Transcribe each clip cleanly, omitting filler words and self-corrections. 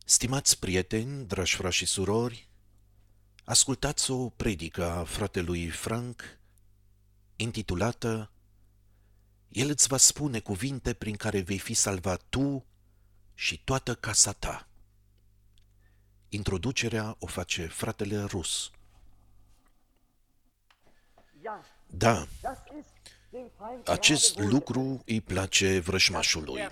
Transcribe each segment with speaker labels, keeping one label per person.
Speaker 1: Stimați prieteni, dragi frați și surori, ascultați o predică a fratelui Frank intitulată El îți va spune cuvinte prin care vei fi salvat tu și toată casa ta. Introducerea o face fratele Rus. Da, acest lucru îi place vrăjmașului.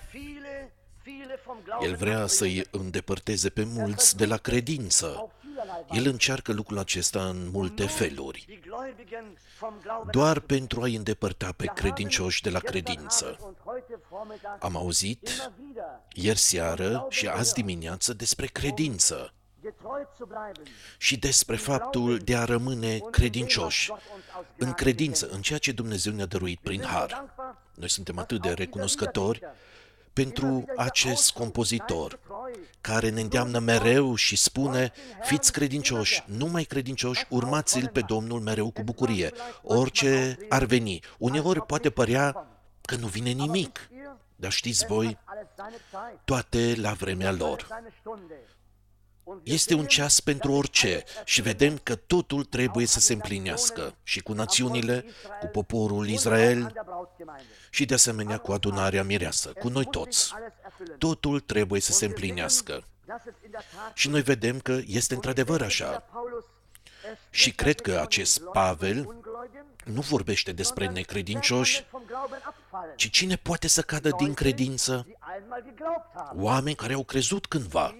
Speaker 1: El vrea să-i îndepărteze pe mulți de la credință. El încearcă lucrul acesta în multe feluri, doar pentru a-i îndepărta pe credincioși de la credință. Am auzit ieri seară și azi dimineață despre credință și despre faptul de a rămâne credincioși în credință, în ceea ce Dumnezeu ne-a dăruit prin har. Noi suntem atât de recunoscători pentru acest compozitor care ne îndeamnă mereu și spune: fiți credincioși, numai credincioși, urmați-l pe Domnul mereu cu bucurie, orice ar veni. Uneori poate părea că nu vine nimic, dar știți voi, toate la vremea lor. Este un ceas pentru orice și vedem că totul trebuie să se împlinească și cu națiunile, cu poporul Israel și de asemenea cu adunarea mireasă, cu noi toți. Totul trebuie să se împlinească. Și noi vedem că este într-adevăr așa. Și cred că acest Pavel nu vorbește despre necredincioși, ci cine poate să cadă din credință? Oameni care au crezut cândva.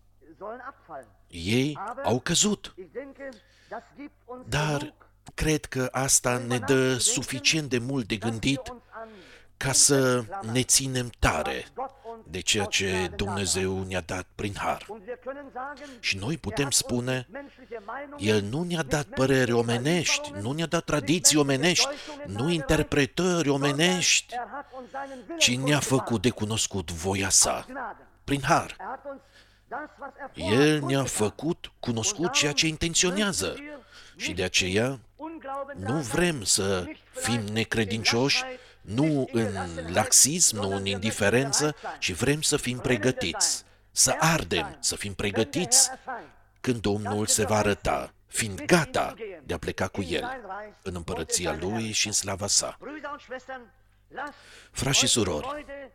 Speaker 1: Ei au căzut. Dar cred că asta ne dă suficient de mult de gândit ca să ne ținem tare de ceea ce Dumnezeu ne-a dat prin har. Și noi putem spune, El nu ne-a dat păreri omenești, nu ne-a dat tradiții omenești, nu interpretări omenești, ci ne-a făcut de cunoscut voia sa, prin har. El ne-a făcut cunoscut ceea ce intenționează și de aceea nu vrem să fim necredincioși, nu în laxism, nu în indiferență, ci vrem să fim pregătiți, să ardem, să fim pregătiți când Domnul se va arăta, fiind gata de a pleca cu El în împărăția Lui și în slava sa. Frați și surori,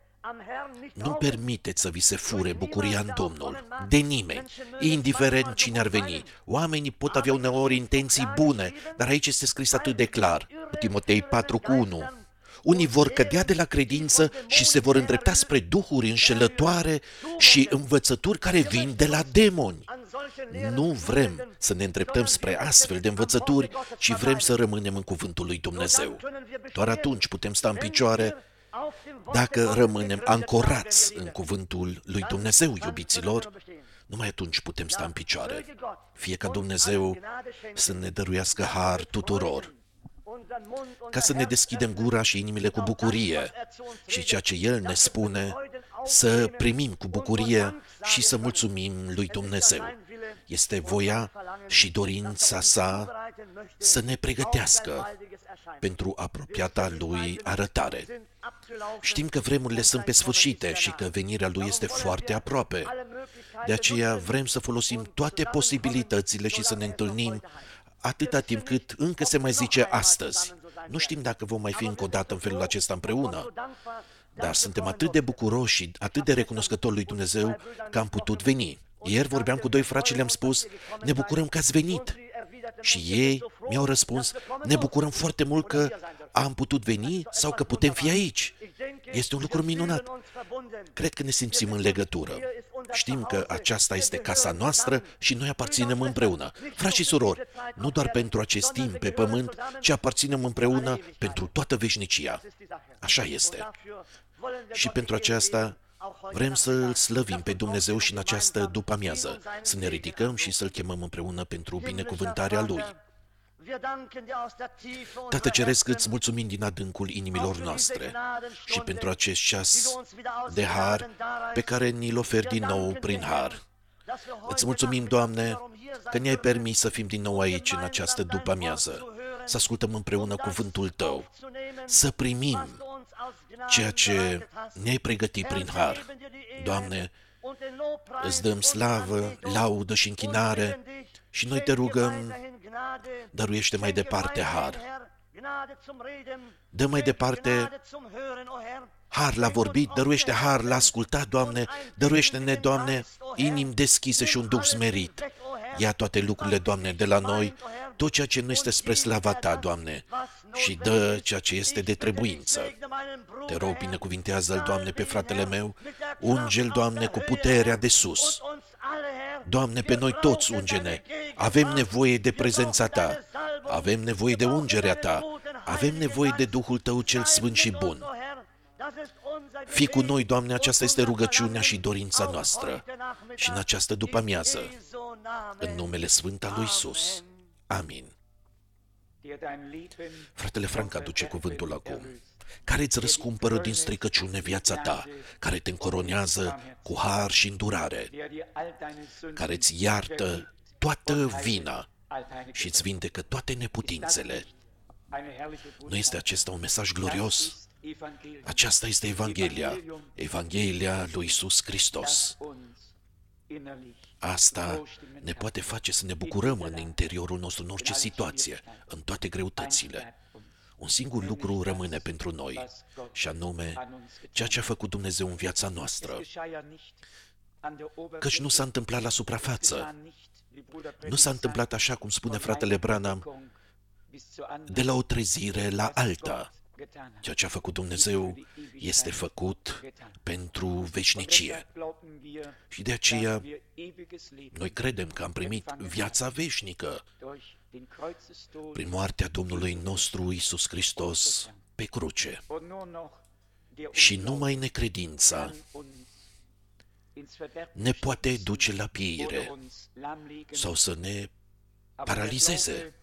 Speaker 1: nu permiteți să vi se fure bucuria în Domnul, de nimeni, indiferent cine ar veni. Oamenii pot avea uneori intenții bune, dar aici este scris atât de clar. Timotei 4:1. Unii vor cădea de la credință și se vor îndrepta spre duhuri înșelătoare și învățături care vin de la demoni. Nu vrem să ne îndreptăm spre astfel de învățături, ci vrem să rămânem în cuvântul lui Dumnezeu. Doar atunci putem sta în picioare dacă rămânem ancorați în cuvântul lui Dumnezeu, iubiților. Numai atunci putem sta în picioare. Fie ca Dumnezeu să ne dăruiască har tuturor, ca să ne deschidem gura și inimile cu bucurie și ceea ce El ne spune să primim cu bucurie și să mulțumim lui Dumnezeu. Este voia și dorința sa să ne pregătească pentru apropiata Lui arătare. Știm că vremurile sunt pe sfârșite și că venirea Lui este foarte aproape. De aceea vrem să folosim toate posibilitățile și să ne întâlnim atâta timp cât încă se mai zice astăzi. Nu știm dacă vom mai fi încă o dată în felul acesta împreună, dar suntem atât de bucuroși și atât de recunoscători lui Dumnezeu că am putut veni. Ieri vorbeam cu doi frați și le-am spus, ne bucurăm că ați venit. Și ei mi-au răspuns, ne bucurăm foarte mult că am putut veni sau că putem fi aici. Este un lucru minunat. Cred că ne simțim în legătură. Știm că aceasta este casa noastră și noi aparținem împreună. Frați și surori, nu doar pentru acest timp pe pământ, ci aparținem împreună pentru toată veșnicia. Așa este. Și pentru aceasta vrem să îl slăvim pe Dumnezeu și în această după-amiază, să ne ridicăm și să-L chemăm împreună pentru binecuvântarea Lui. Tată Ceresc, îți mulțumim din adâncul inimilor noastre și pentru acest ceas de har pe care ni-l oferi din nou prin har. Îți mulțumim, Doamne, că ne-ai permis să fim din nou aici în această după-amiază, să ascultăm împreună cuvântul Tău, să primim ceea ce ne-ai pregătit prin har. Doamne, îți dăm slavă, laudă și închinare și noi te rugăm, dăruiește mai departe har. Dă mai departe har la vorbit, dăruiește har la ascultat, Doamne, dăruiește-ne, Doamne, inimi deschise și un duh smerit. Ia toate lucrurile, Doamne, de la noi, tot ceea ce nu este spre slava Ta, Doamne, și dă ceea ce este de trebuință. Te rog, binecuvintează-l, Doamne, pe fratele meu, unge-l, Doamne, cu puterea de sus. Doamne, pe noi toți unge-ne. Avem nevoie de prezența Ta. Avem nevoie de ungerea Ta. Avem nevoie de Duhul Tău cel sfânt și bun. Fii cu noi, Doamne, aceasta este rugăciunea și dorința noastră. Și în această după-amiază, în numele Sfânt al lui Iisus. Amin. Fratele Frank aduce cuvântul acum, care îți răscumpără din stricăciune viața ta, care te încoronează cu har și îndurare, care îți iartă toată vina și îți vindecă toate neputințele. Nu este acesta un mesaj glorios? Aceasta este Evanghelia, Evanghelia lui Iisus Hristos. Asta ne poate face să ne bucurăm în interiorul nostru, în orice situație, în toate greutățile. Un singur lucru rămâne pentru noi, și anume ceea ce a făcut Dumnezeu în viața noastră. Căci nu s-a întâmplat la suprafață. Nu s-a întâmplat așa cum spune fratele Branham, de la o trezire la alta. Ceea ce a făcut Dumnezeu este făcut pentru veșnicie. Și de aceea noi credem că am primit viața veșnică prin moartea Domnului nostru Iisus Hristos pe cruce. Și numai necredința ne poate duce la pieire sau să ne paralizeze.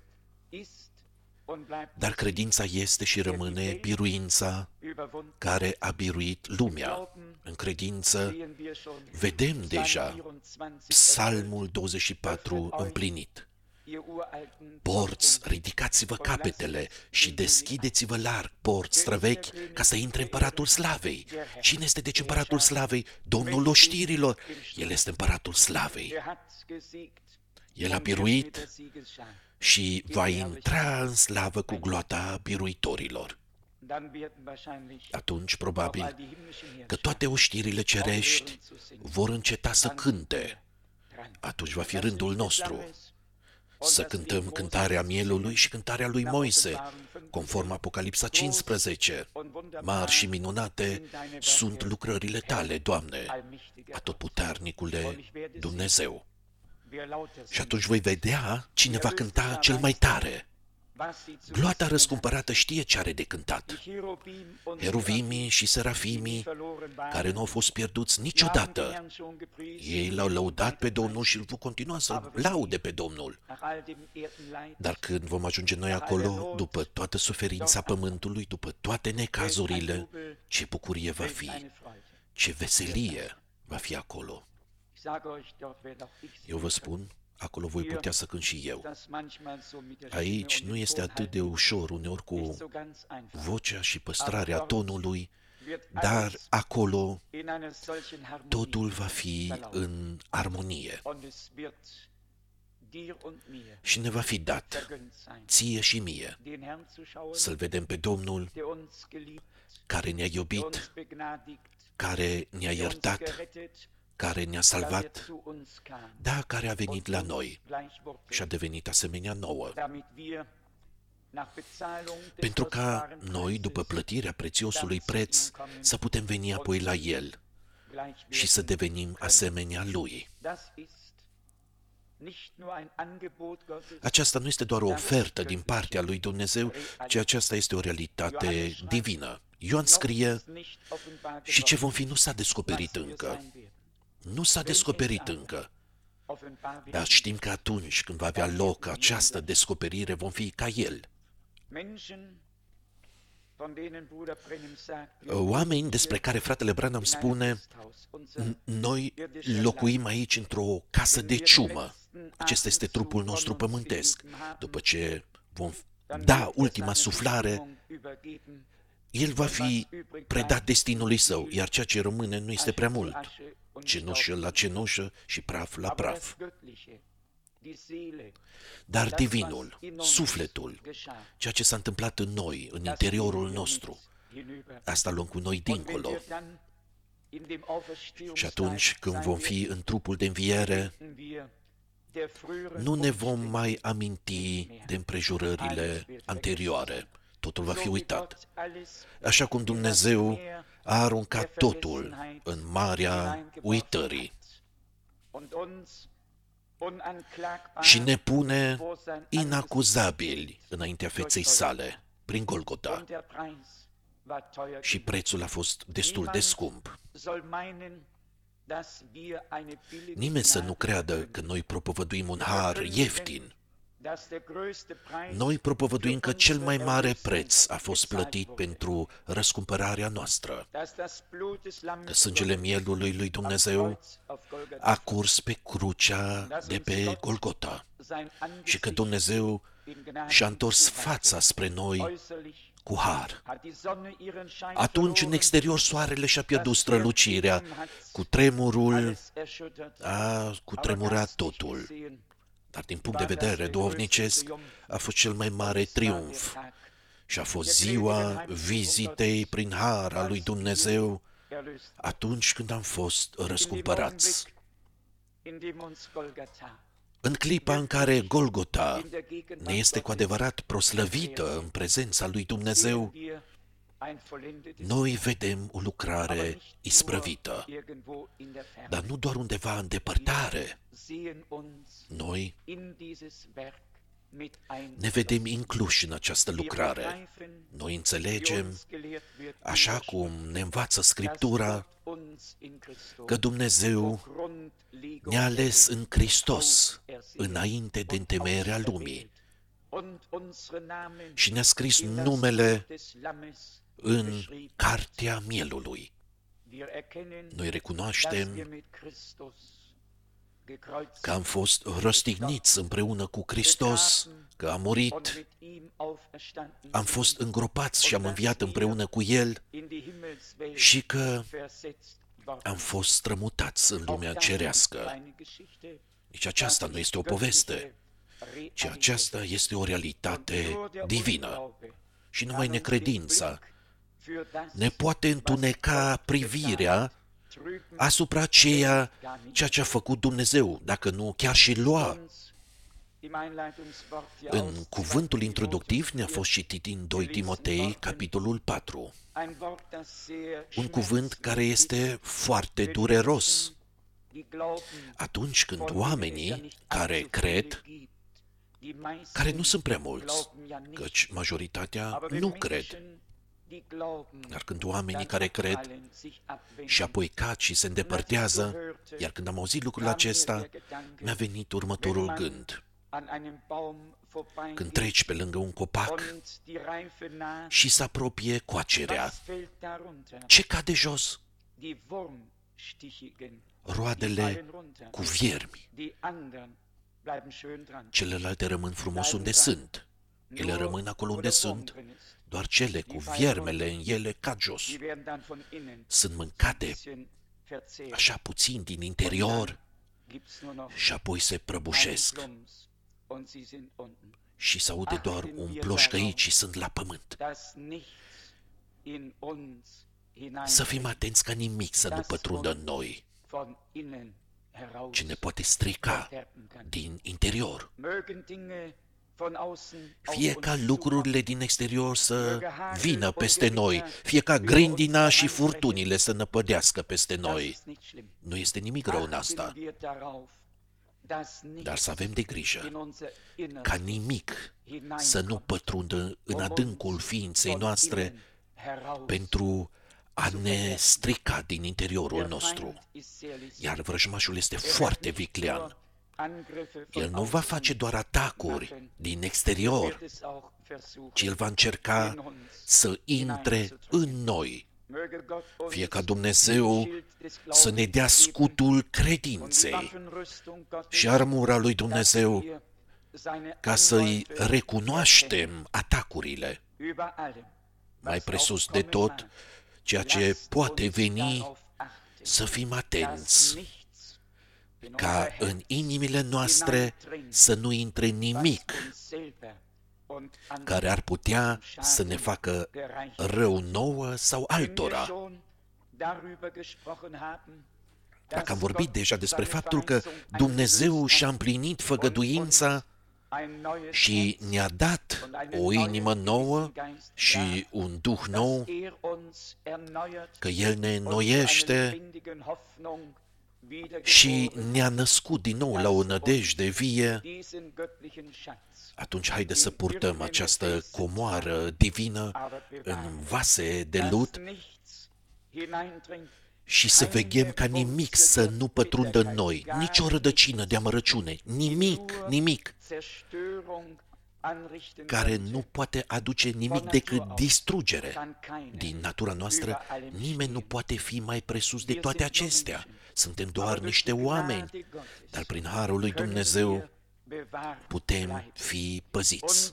Speaker 1: Dar credința este și rămâne biruința care a biruit lumea. În credință vedem deja Psalmul 24 împlinit. Porți, ridicați-vă capetele și deschideți-vă larg, porți străvechi, ca să intre împăratul slavei. Cine este deci împăratul slavei? Domnul oștirilor. El este împăratul slavei. El a biruit și va intra în slavă cu gloata biruitorilor. Atunci, probabil, că toate oștirile cerești vor înceta să cânte. Atunci va fi rândul nostru să cântăm cântarea mielului și cântarea lui Moise, conform Apocalipsa 15. Mari și minunate sunt lucrările Tale, Doamne, atotputernicule Dumnezeu. Și atunci voi vedea cine va cânta cel mai tare. Gloata răscumpărată știe ce are de cântat. Heruvimii și serafimii, care nu au fost pierduți niciodată, ei l-au lăudat pe Domnul și îl vor continua să laude pe Domnul. Dar când vom ajunge noi acolo, după toată suferința pământului, după toate necazurile, ce bucurie va fi, ce veselie va fi acolo. Eu vă spun, acolo voi putea să cânt și eu. Aici nu este atât de ușor, uneori cu vocea și păstrarea tonului, dar acolo totul va fi în armonie. Și ne va fi dat, ție și mie, să-L vedem pe Domnul care ne-a iubit, care ne-a iertat, care ne-a salvat, da, care a venit la noi și a devenit asemenea nouă. Pentru ca noi, după plătirea prețiosului preț, să putem veni apoi la El și să devenim asemenea Lui. Aceasta nu este doar o ofertă din partea lui Dumnezeu, ci aceasta este o realitate divină. Ioan scrie, și ce vom fi nu s-a descoperit încă. Nu s-a descoperit încă, dar știm că atunci când va avea loc această descoperire, vom fi ca El. Oameni despre care fratele Branham spune, noi locuim aici într-o casă de ciumă. Acesta este trupul nostru pământesc. După ce vom da ultima suflare, el va fi predat destinului său, iar ceea ce rămâne nu este prea mult. cenușă la cenușă și praf la praf. Dar divinul, sufletul, ceea ce s-a întâmplat în noi, în interiorul nostru, asta luăm cu noi dincolo. Și atunci când vom fi în trupul de înviere, nu ne vom mai aminti de împrejurările anterioare. Totul va fi uitat. Așa cum Dumnezeu a aruncat totul în marea uitării și ne pune inacuzabili înaintea feței sale, prin Golgota. Și prețul a fost destul de scump. Nimeni să nu creadă că noi propovăduim un har ieftin. Noi propovăduim că cel mai mare preț a fost plătit pentru răscumpărarea noastră, că sângele mielului lui Dumnezeu a curs pe crucea de pe Golgota și că Dumnezeu și-a întors fața spre noi cu har. Atunci, în exterior, soarele și-a pierdut strălucirea, cu tremurul a cutremurat totul. Dar din punct de vedere duhovnicesc a fost cel mai mare triumf și a fost ziua vizitei prin har a lui Dumnezeu atunci când am fost răscumpărați. În clipa în care Golgota ne este cu adevărat proslăvită în prezența lui Dumnezeu, noi vedem o lucrare isprăvită, dar nu doar undeva în depărtare. Noi ne vedem incluși în această lucrare. Noi înțelegem, așa cum ne învață Scriptura, că Dumnezeu ne-a ales în Hristos înainte de întemeierea lumii și ne-a scris numele în cartea mielului. Noi recunoaștem că am fost răstigniți împreună cu Hristos, că am murit, am fost îngropați și am înviat împreună cu El și că am fost strămutați în lumea cerească. Nici aceasta nu este o poveste, ci aceasta este o realitate divină. Și numai necredința ne poate întuneca privirea asupra ceea ce a făcut Dumnezeu, dacă nu chiar și lua. În cuvântul introductiv ne-a fost citit din 2 Timotei, capitolul 4. Un cuvânt care este foarte dureros. Atunci când oamenii care cred, care nu sunt prea mulți, căci majoritatea nu cred, dar când oamenii care cred și apoi cad și se îndepărtează, iar când am auzit lucrul acesta, mi-a venit următorul gând. Când treci pe lângă un copac și se apropie coacerea, ce cade jos? Roadele cu viermi. Celelalte rămân frumos unde sunt. Ele rămân acolo unde sunt. Doar cele cu viermele în ele cad jos. Sunt mâncate așa puțin din interior și apoi se prăbușesc. Și se aude doar un ploșcăit și sunt la pământ. Să fim atenți ca nimic să nu pătrundă în noi, ce ne poate strica din interior. Fie ca lucrurile din exterior să vină peste noi, fie ca grindina și furtunile să năpădească peste noi. Nu este nimic rău în asta, dar să avem de grijă ca nimic să nu pătrundă în adâncul ființei noastre pentru a ne strica din interiorul nostru. Iar vrăjmașul este foarte viclean. El nu va face doar atacuri din exterior, ci el va încerca să intre în noi. Fie ca Dumnezeu să ne dea scutul credinței și armura lui Dumnezeu ca să-i recunoaștem atacurile. Mai presus de tot, ceea ce poate veni, să fim atenți ca în inimile noastre să nu intre nimic care ar putea să ne facă rău nouă sau altora. Dacă am vorbit deja despre faptul că Dumnezeu și-a împlinit făgăduința și ne-a dat o inimă nouă și un duh nou, că El ne înnoiește și ne-a născut din nou la o nădejde vie, atunci haide să purtăm această comoară divină în vase de lut și să veghem ca nimic să nu pătrundă în noi, nici o rădăcină de amărăciune, nimic care nu poate aduce nimic decât distrugere. Din natura noastră, nimeni nu poate fi mai presus de toate acestea. Suntem doar niște oameni, dar prin harul lui Dumnezeu putem fi păziți.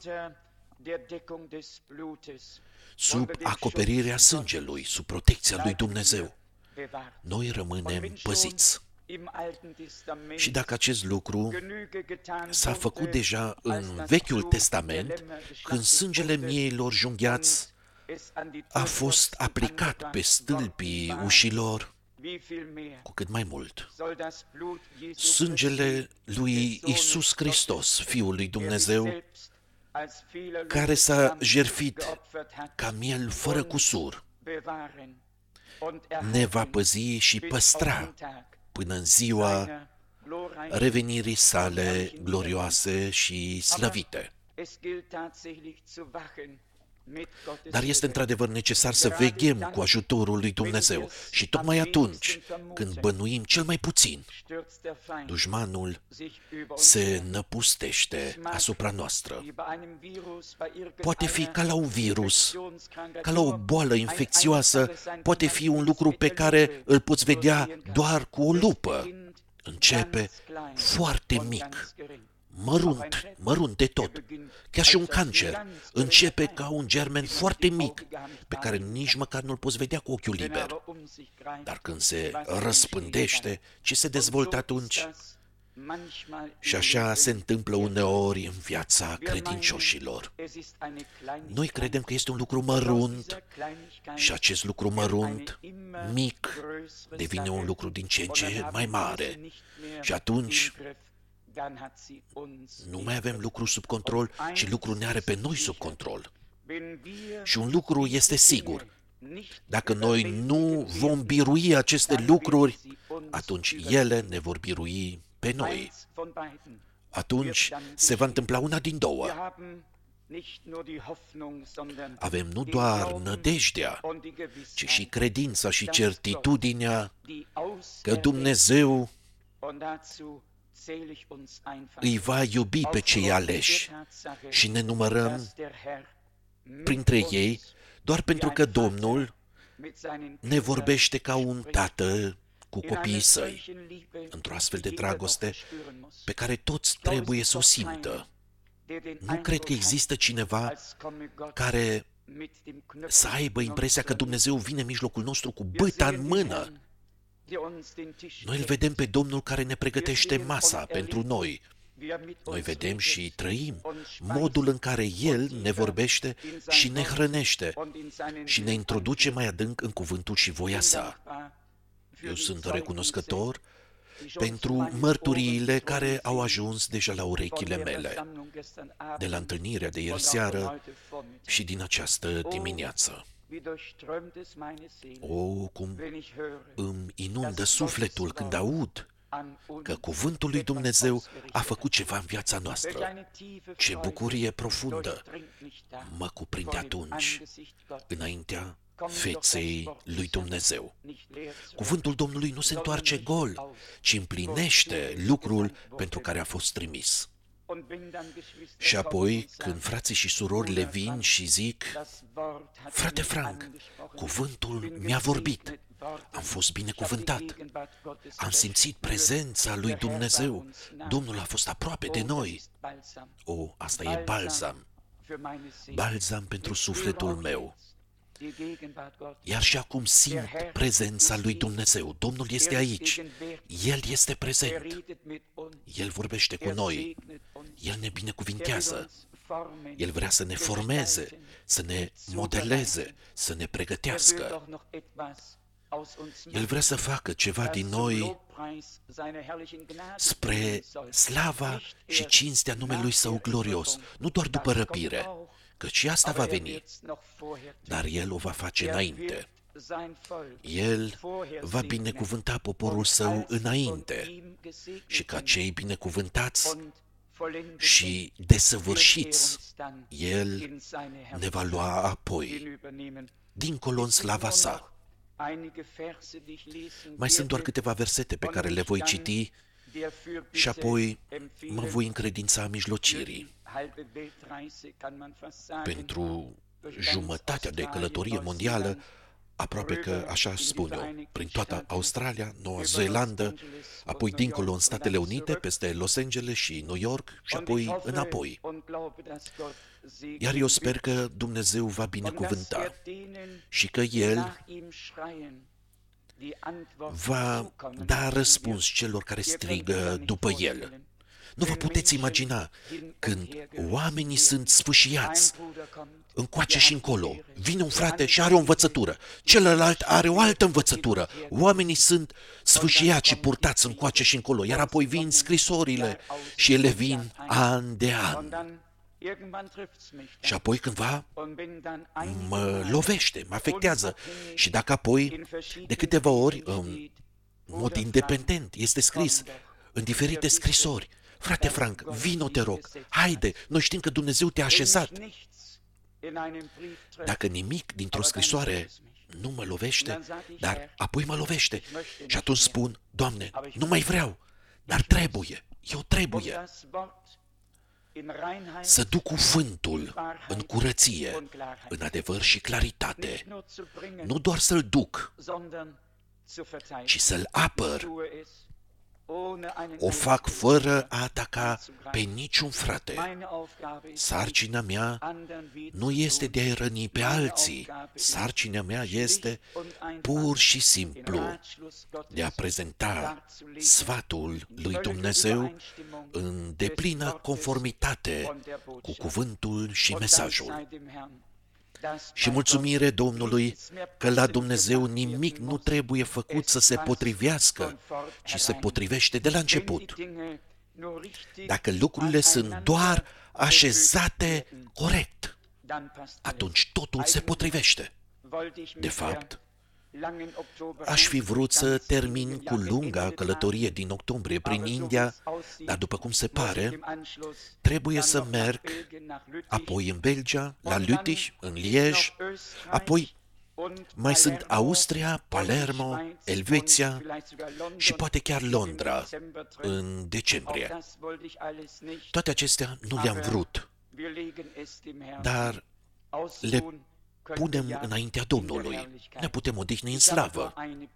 Speaker 1: Sub acoperirea sângelui, sub protecția lui Dumnezeu, noi rămânem păziți. Și dacă acest lucru s-a făcut deja în Vechiul Testament, când sângele mieilor junghiați a fost aplicat pe stâlpii ușilor, cu cât mai mult, sângele lui Iisus Hristos, Fiul lui Dumnezeu, care s-a jertfit ca miel fără cusur, ne va păzi și păstra până în ziua revenirii sale glorioase și slăvite. Dar este într-adevăr necesar să veghem cu ajutorul lui Dumnezeu și tocmai atunci când bănuim cel mai puțin, dușmanul se năpustește asupra noastră. Poate fi ca la un virus, ca la o boală infecțioasă, poate fi un lucru pe care îl poți vedea doar cu o lupă. Începe foarte mic, mărunt de tot. Chiar și un cancer începe ca un germen foarte mic, pe care nici măcar nu-l poți vedea cu ochiul liber. Dar când se răspândește, ce se dezvoltă atunci? Și așa se întâmplă uneori în viața credincioșilor. Noi credem că este un lucru mărunt și acest lucru mărunt, mic, devine un lucru din ce în ce mai mare. Și atunci nu mai avem lucru sub control, ci lucru ne are pe noi sub control. Și un lucru este sigur: dacă noi nu vom birui aceste lucruri, atunci ele ne vor birui pe noi. Atunci se va întâmpla una din două. Avem nu doar nădejdea, ci și credința și certitudinea că Dumnezeu îi va iubi pe cei aleși și ne numărăm printre ei doar pentru că Domnul ne vorbește ca un tată cu copiii săi, într-o astfel de dragoste pe care toți trebuie să o simtă. Nu cred că există cineva care să aibă impresia că Dumnezeu vine în mijlocul nostru cu băta în mână. Noi îl vedem pe Domnul care ne pregătește masa pentru noi. Noi vedem și trăim modul în care El ne vorbește și ne hrănește și ne introduce mai adânc în cuvântul și voia Sa. Eu sunt recunoscător pentru mărturiile care au ajuns deja la urechile mele, de la întâlnirea de ieri seară și din această dimineață. O, cum îmi inundă sufletul când aud că cuvântul lui Dumnezeu a făcut ceva în viața noastră. Ce bucurie profundă mă cuprinde atunci, înaintea feței lui Dumnezeu. Cuvântul Domnului nu se întoarce gol, ci împlinește lucrul pentru care a fost trimis. Și apoi, când frații și surorile vin și zic: frate Frank, cuvântul mi-a vorbit, am fost binecuvântat, am simțit prezența lui Dumnezeu, Domnul a fost aproape de noi. O, asta e balzam, balzam pentru sufletul meu. Iar și acum simt prezența lui Dumnezeu. Domnul este aici. El este prezent. El vorbește cu noi. El ne binecuvintează. El vrea să ne formeze, să ne modeleze, să ne pregătească. El vrea să facă ceva din noi spre slava și cinstea numelui Său glorios, nu doar după răpire, căci și asta va veni, dar El o va face înainte. El va binecuvânta poporul Său înainte și ca cei binecuvântați și desăvârșiți, El ne va lua apoi, dincolo în slava Sa. Mai sunt doar câteva versete pe care le voi citi și apoi mă voi încredința mijlocirii. Pentru jumătatea de călătorie mondială, aproape că așa spun eu, prin toată Australia, Noua Zeelandă, apoi dincolo în Statele Unite, peste Los Angeles și New York și apoi înapoi. Iar eu sper că Dumnezeu va binecuvânta și că El va da răspuns celor care strigă după El. Nu vă puteți imagina când oamenii sunt sfâșiați încoace și încolo. Vine un frate și are o învățătură, celălalt are o altă învățătură. Oamenii sunt sfâșiați și purtați încoace și încolo, iar apoi vin scrisorile și ele vin an de an. Și apoi cândva mă lovește, mă afectează. Și dacă apoi, de câteva ori, în mod independent, este scris în diferite scrisori, frate Frank, vino te rog, haide, noi știm că Dumnezeu te-a așezat. Dacă nimic dintr-o scrisoare nu mă lovește, dar apoi mă lovește. Și atunci spun, Doamne, nu mai vreau, dar eu trebuie să duc cuvântul în curăție, în adevăr și claritate. Nu doar să-l duc, ci să-l apăr. O fac fără a ataca pe niciun frate. Sarcina mea nu este de a-i răni pe alții. Sarcina mea este pur și simplu de a prezenta sfatul lui Dumnezeu în deplină conformitate cu cuvântul și mesajul. Și mulțumire Domnului că la Dumnezeu nimic nu trebuie făcut să se potrivească, ci se potrivește de la început. Dacă lucrurile sunt doar așezate corect, atunci totul se potrivește. De fapt, aș fi vrut să termin cu lunga călătorie din octombrie prin India, dar după cum se pare, trebuie să merg apoi în Belgia, la Lüttich, în Liege, apoi mai sunt Austria, Palermo, Elveția și poate chiar Londra în decembrie. Toate acestea nu le-am vrut, dar le punem înaintea Domnului. Ne putem odihni în slavă.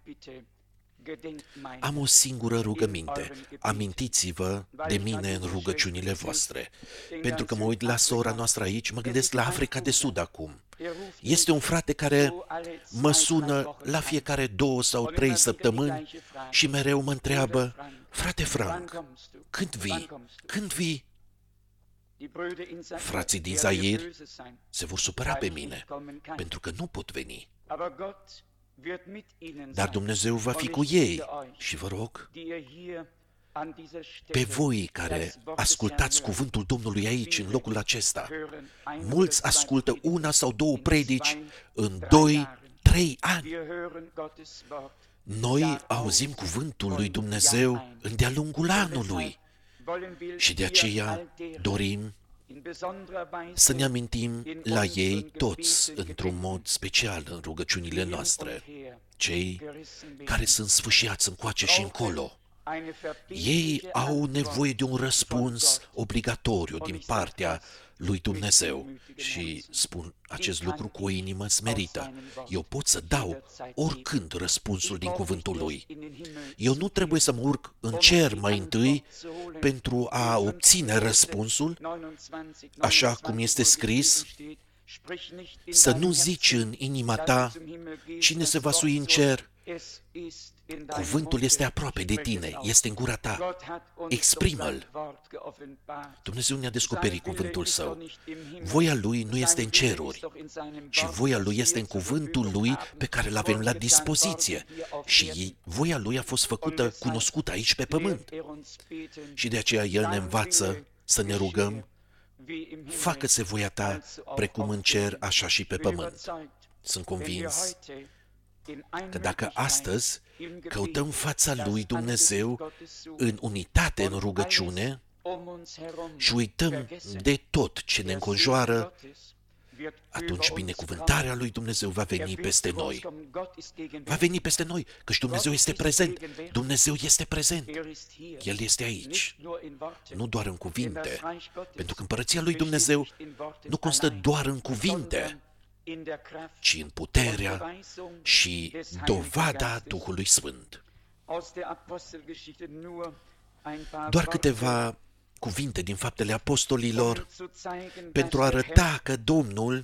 Speaker 1: Am o singură rugăminte. Amintiți-vă de mine în rugăciunile voastre. Pentru că mă uit la sora noastră aici, mă gândesc la Africa de Sud acum. Este un frate care mă sună la fiecare 2 sau 3 săptămâni și mereu mă întreabă, frate Frank, când vii? Când vii? Frații din Zair se vor supăra pe mine, pentru că nu pot veni. Dar Dumnezeu va fi cu ei și vă rog, pe voi care ascultați cuvântul Domnului aici, în locul acesta, mulți ascultă 1 sau 2 predici în 2-3 ani. Noi auzim cuvântul lui Dumnezeu de-a lungul anului și de aceea dorim să ne amintim la ei toți într-un mod special în rugăciunile noastre, cei care sunt sfâșiați încoace și încolo. Ei au nevoie de un răspuns obligatoriu din partea lui Dumnezeu și spun acest lucru cu o inimă smerită. Eu pot să dau oricând răspunsul din cuvântul lui. Eu nu trebuie să mă urc în cer mai întâi pentru a obține răspunsul, așa cum este scris Să nu zici în inima ta, cine se va sui în cer? Cuvântul este aproape de tine, este în gura ta. Exprimă-l. Dumnezeu ne-a descoperit cuvântul Său. Voia Lui nu este în ceruri, ci voia Lui este în cuvântul Lui pe care îl avem la dispoziție. Și voia Lui a fost făcută cunoscută aici pe pământ. Și de aceea El ne învață să ne rugăm: facă-se voia ta precum în cer, așa și pe pământ. Sunt convins că dacă astăzi căutăm fața lui Dumnezeu în unitate, în rugăciune, și uităm de tot ce ne înconjoară, atunci binecuvântarea lui Dumnezeu va veni peste noi. Va veni peste noi, căci Dumnezeu este prezent. Dumnezeu este prezent. El este aici, nu doar în cuvinte, pentru că împărăția lui Dumnezeu nu constă doar în cuvinte, ci în puterea și dovada Duhului Sfânt. Doar câteva cuvinte din Faptele Apostolilor pentru a arăta că Domnul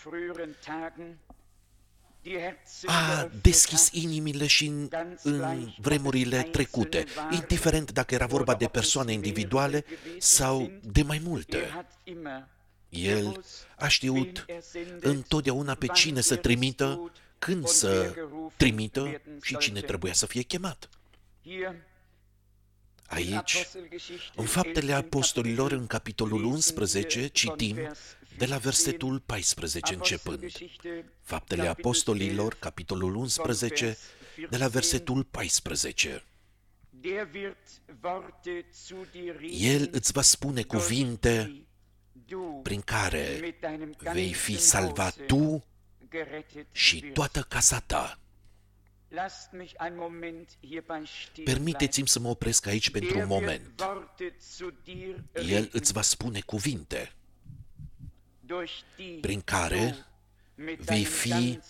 Speaker 1: a deschis inimile și în vremurile trecute, indiferent dacă era vorba de persoane individuale sau de mai multe. El a știut întotdeauna pe cine să trimită, când să trimită și cine trebuia să fie chemat. Aici, în Faptele Apostolilor, în capitolul 11, citim de la versetul 14 începând. Faptele Apostolilor, capitolul 11, de la versetul 14. El îți va spune cuvinte prin care vei fi salvat tu și toată casa ta. Permiteți-mi să mă opresc aici pentru un moment. El îți va spune cuvinte prin care vei fi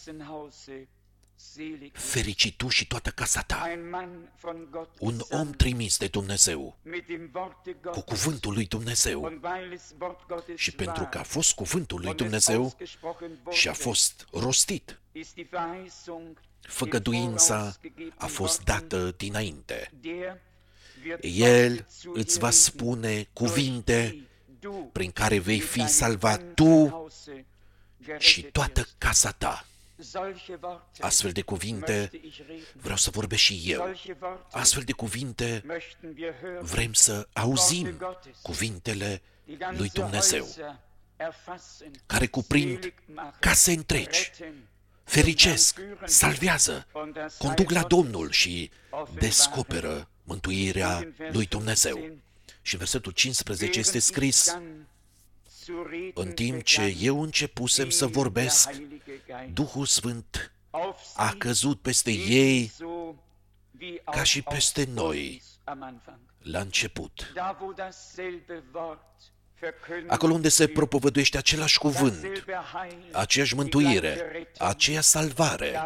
Speaker 1: fericit tu și toată casa ta. Un om trimis de Dumnezeu, cu cuvântul lui Dumnezeu. Și pentru că a fost cuvântul lui Dumnezeu și a fost rostit, făgăduința a fost dată dinainte. El îți va spune cuvinte prin care vei fi salvat tu și toată casa ta. Astfel de cuvinte vreau să vorbesc și eu. Astfel de cuvinte vrem să auzim, cuvintele lui Dumnezeu, care cuprind case întregi, fericesc, salvează, conduc la Domnul și descoperă mântuirea lui Dumnezeu. Și versetul 15 este scris: în timp ce eu începusem să vorbesc, Duhul Sfânt a căzut peste ei ca și peste noi la început. Acolo unde se propovăduiește același cuvânt, aceeași mântuire, aceeași salvare,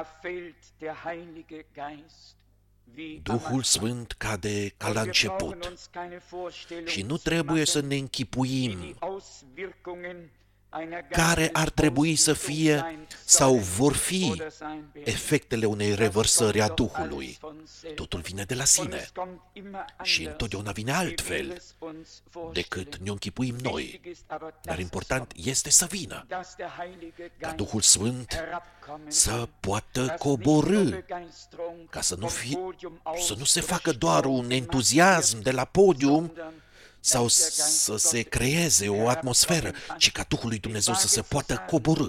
Speaker 1: Duhul Sfânt cade ca la început. Și nu trebuie să ne închipuim care ar trebui să fie sau vor fi efectele unei revărsări a Duhului. Totul vine de la sine și întotdeauna vine altfel decât ne închipuim noi. Dar important este să vină, ca Duhul Sfânt să poată coborî, ca să nu se facă doar un entuziasm de la podium sau să se creeze o atmosferă, ci ca Duhul lui Dumnezeu să se poată coborî.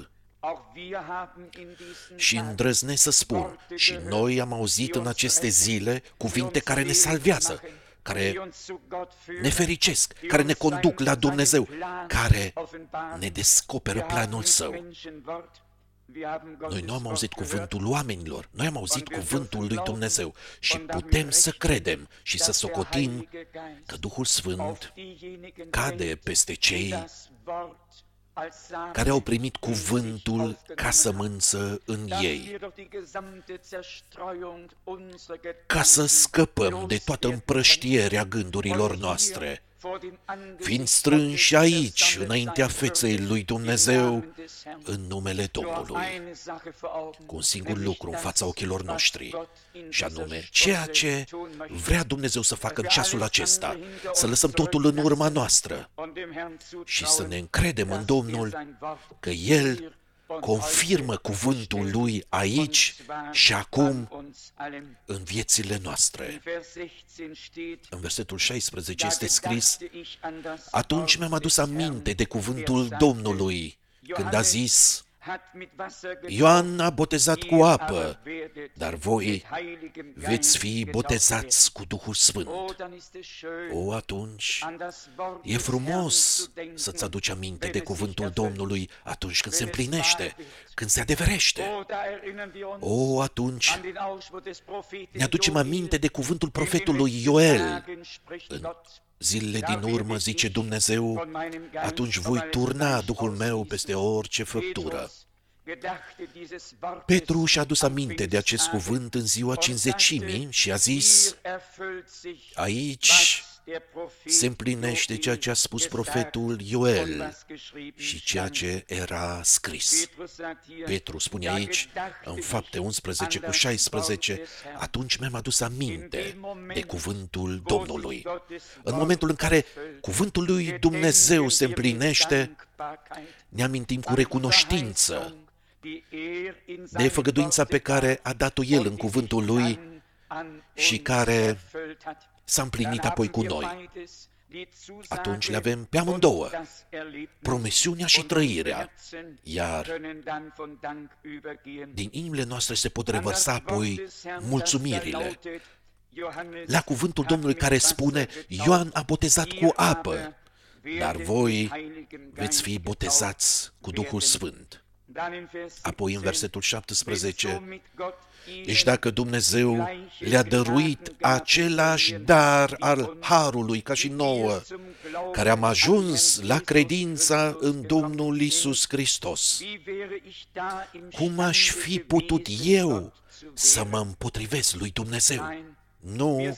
Speaker 1: Și îndrăznesc să spun, și noi am auzit în aceste zile cuvinte care ne salvează, care ne fericesc, care ne conduc la Dumnezeu, care ne descoperă planul Său. Noi nu am auzit cuvântul oamenilor, noi am auzit cuvântul lui Dumnezeu și putem să credem și să socotim că Duhul Sfânt cade peste cei care au primit cuvântul ca sămânță în ei, ca să scăpăm de toată împrăștierea gândurilor noastre. fiind strânși aici, înaintea feței lui Dumnezeu, în numele Domnului, cu un singur lucru în fața ochilor noștri, și anume ceea ce vrea Dumnezeu să facă în ceasul acesta, să lăsăm totul în urma noastră și să ne încredem în Domnul că El confirmă cuvântul Lui aici și acum în viețile noastre. În versetul 16 este scris: atunci mi-am adus aminte de cuvântul Domnului, când a zis: Ioan a botezat cu apă, dar voi veți fi botezați cu Duhul Sfânt. O, atunci e frumos să-ți aduci aminte de cuvântul Domnului atunci când se împlinește, când se adeverește. O, atunci ne aducem aminte de cuvântul profetului Ioel. În zilele din urmă, zice Dumnezeu, atunci voi turna Duhul meu peste orice făptură. Petru și-a adus aminte de acest cuvânt în ziua Cincizecimii și a zis: aici se împlinește ceea ce a spus profetul Ioel și ceea ce era scris. Petru spune aici, în Fapte 11:16, atunci mi-am adus aminte de cuvântul Domnului. În momentul în care cuvântul lui Dumnezeu se împlinește, ne amintim cu recunoștință de făgăduința pe care a dat-o El în cuvântul Lui și care s-a împlinit apoi cu noi. Atunci le avem pe amândouă, promisiunea și trăirea, iar din inimile noastre se pot revărsa apoi mulțumirile. La cuvântul Domnului care spune: Ioan a botezat cu apă, dar voi veți fi botezați cu Duhul Sfânt. Apoi în versetul 17, deci dacă Dumnezeu le-a dăruit același dar al harului ca și nouă, care am ajuns la credința în Domnul Iisus Hristos, cum aș fi putut eu să mă împotrivesc lui Dumnezeu? Nu,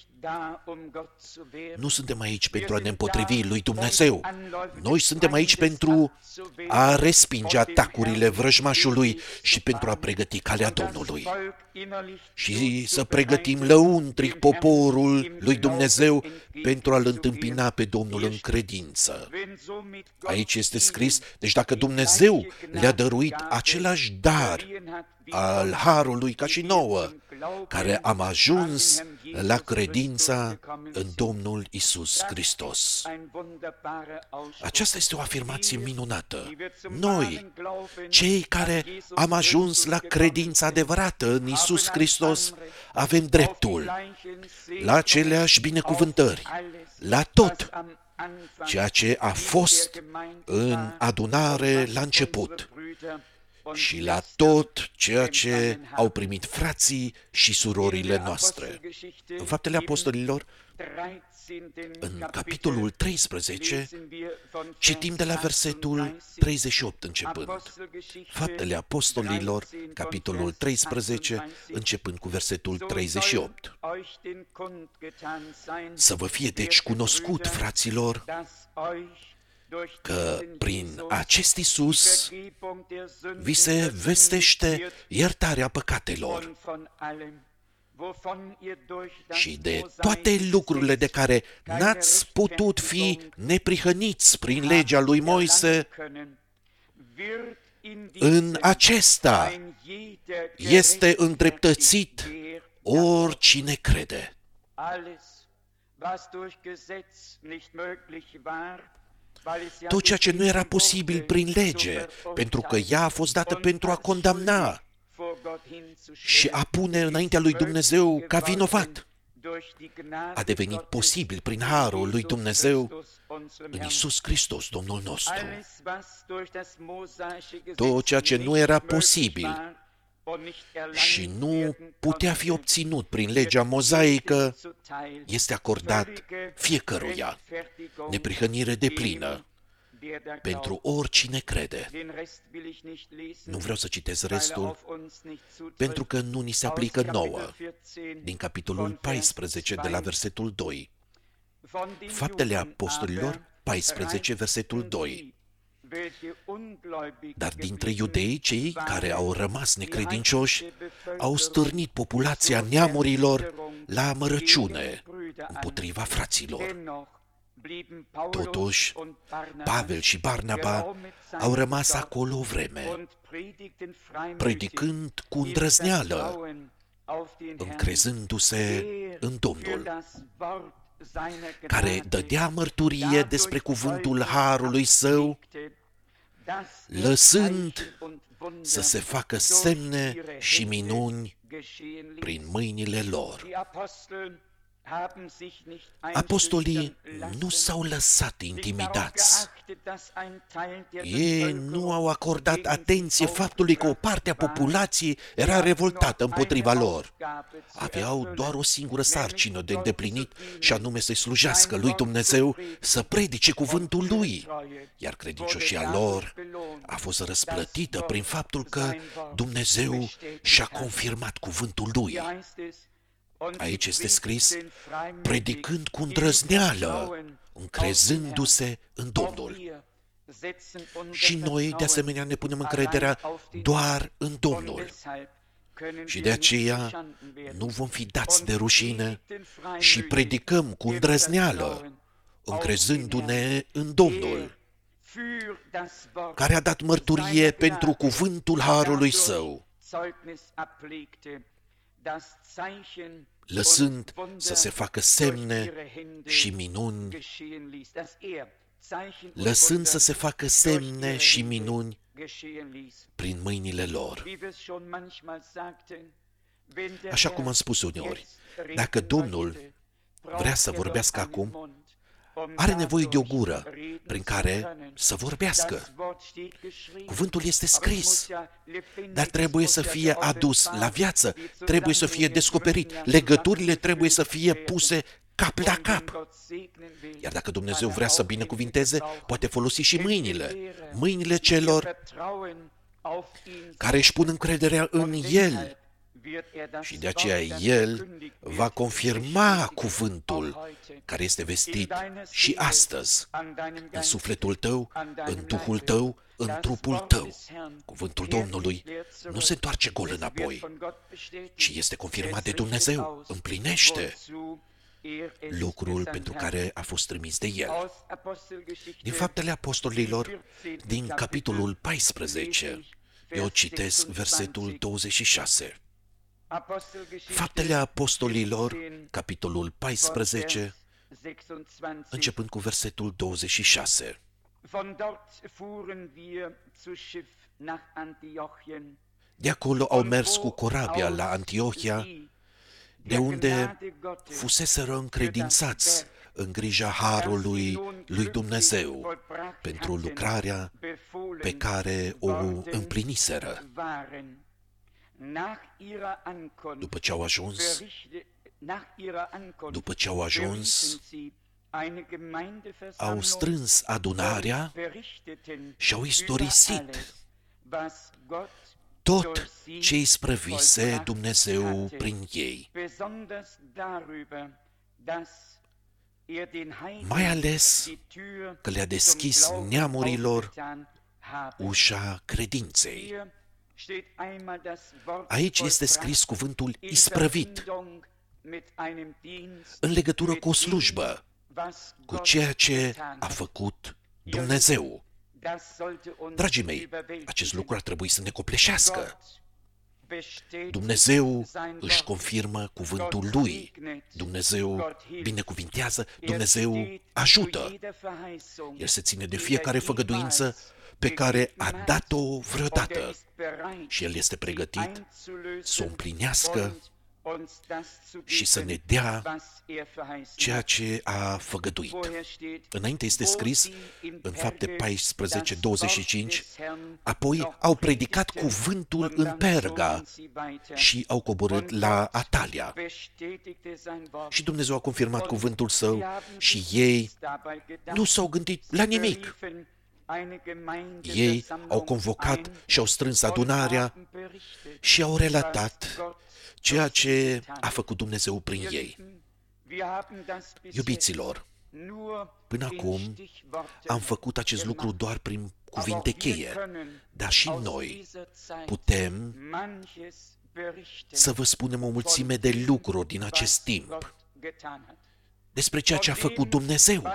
Speaker 1: nu suntem aici pentru a ne împotrivi lui Dumnezeu. Noi suntem aici pentru a respinge atacurile vrăjmașului și pentru a pregăti calea Domnului. Și să pregătim lăuntric poporul lui Dumnezeu pentru a-L întâmpina pe Domnul în credință. Aici este scris, deci dacă Dumnezeu le-a dăruit același dar al harului ca și nouă, care am ajuns la credința în Domnul Iisus Hristos. Aceasta este o afirmație minunată. Noi, cei care am ajuns la credința adevărată în Iisus Hristos, avem dreptul la aceleași binecuvântări, la tot ceea ce a fost în adunare la început și la tot ceea ce au primit frații și surorile noastre. În Faptele Apostolilor, în capitolul 13, citim de la versetul 38 începând. Faptele Apostolilor, capitolul 13, începând cu versetul 38. Să vă fie deci cunoscut, fraților, că prin acest Iisus vi se vestește iertarea păcatelor și de toate lucrurile de care n-ați putut fi neprihăniți prin legea lui Moise, în acesta este îndreptățit oricine crede. Tot ceea ce nu era posibil prin lege, pentru că ea a fost dată pentru a condamna și a pune înaintea lui Dumnezeu ca vinovat, a devenit posibil prin harul lui Dumnezeu în Iisus Hristos, Domnul nostru. Tot ceea ce nu era posibil și nu putea fi obținut prin legea mozaică este acordat fiecăruia, neprihănire deplină pentru oricine crede. Nu vreau să citez restul, pentru că nu ni se aplică nouă. Din capitolul 14, de la versetul 2. Faptele Apostolilor 14, versetul 2. Dar dintre iudei, cei care au rămas necredincioși au stârnit populația neamurilor la amărăciune împotriva fraților. Totuși, Pavel și Barnaba au rămas acolo o vreme, predicând cu îndrăzneală, încrezându-se în Domnul, care dădea mărturie despre cuvântul harului său, lăsând să se facă semne și minuni prin mâinile lor. Apostolii nu s-au lăsat intimidați. Ei nu au acordat atenție faptului că o parte a populației era revoltată împotriva lor. Aveau doar o singură sarcină de îndeplinit, și anume să-i slujească lui Dumnezeu, să predice cuvântul lui. Iar credincioșia lor a fost răsplătită prin faptul că Dumnezeu și-a confirmat cuvântul lui. Aici este scris, predicând cu îndrăzneală, încrezându-se în Domnul. Și noi, de asemenea, ne punem încrederea doar în Domnul. Și de aceea nu vom fi dați de rușine și predicăm cu îndrăzneală, încrezându-ne în Domnul, care a dat mărturie pentru cuvântul harului său, lăsând să se facă semne și minuni, prin mâinile lor. Așa cum am spus uneori, dacă Domnul vrea să vorbească acum, are nevoie de o gură prin care să vorbească. Cuvântul este scris, dar trebuie să fie adus la viață, trebuie să fie descoperit, legăturile trebuie să fie puse cap la cap. Iar dacă Dumnezeu vrea să binecuvinteze, poate folosi și mâinile celor care își pun încrederea în El. Și de aceea El va confirma cuvântul care este vestit și astăzi în sufletul tău, în Duhul tău, în trupul tău. Cuvântul Domnului nu se întoarce gol înapoi, ci este confirmat de Dumnezeu, împlinește lucrul pentru care a fost trimis de El. Din Faptele Apostolilor, din capitolul 14, eu citesc versetul 26. Faptele Apostolilor, capitolul 14, începând cu versetul 26. De acolo au mers cu corabia la Antiohia, de unde fuseseră încredințați în grija harului lui Dumnezeu pentru lucrarea pe care o împliniseră. După ce au ajuns, au strâns adunarea și au istorisit tot ce isprăvise Dumnezeu prin ei, mai ales că le-a deschis neamurilor ușa credinței. Aici este scris cuvântul isprăvit, în legătură cu o slujbă, cu ceea ce a făcut Dumnezeu. Dragii mei, acest lucru ar trebui să ne copleșească. Dumnezeu își confirmă cuvântul Lui. Dumnezeu binecuvintează, Dumnezeu ajută. El se ține de fiecare făgăduință pe care a dat-o vreodată și El este pregătit să o împlinească și să ne dea ceea ce a făgăduit. Înainte este scris, în Fapte 14, 25, apoi au predicat cuvântul în Perga și au coborât la Atalia. Și Dumnezeu a confirmat cuvântul Său și ei nu s-au gândit la nimic. Ei au convocat și au strâns adunarea și au relatat ceea ce a făcut Dumnezeu prin ei. Iubiților, până acum am făcut acest lucru doar prin cuvinte cheie, dar și noi putem să vă spunem o mulțime de lucruri din acest timp despre ceea ce a făcut Dumnezeu,